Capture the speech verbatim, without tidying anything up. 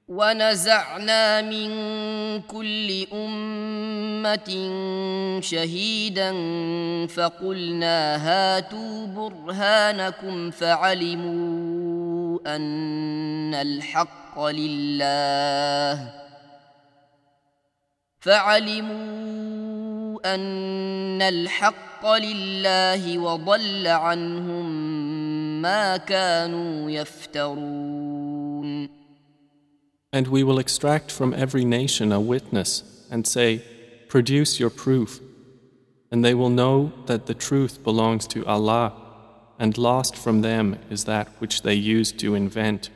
ونزعنا من كل أمة شهيدا فقلنا هاتوا برهانكم فعلموا أن الحق لله فعلموا أن الحق لله وضل عنهم ما كانوا يفترون. And we will extract from every nation a witness and say, produce your proof, and they will know that the truth belongs to Allah, and lost from them is that which they used to invent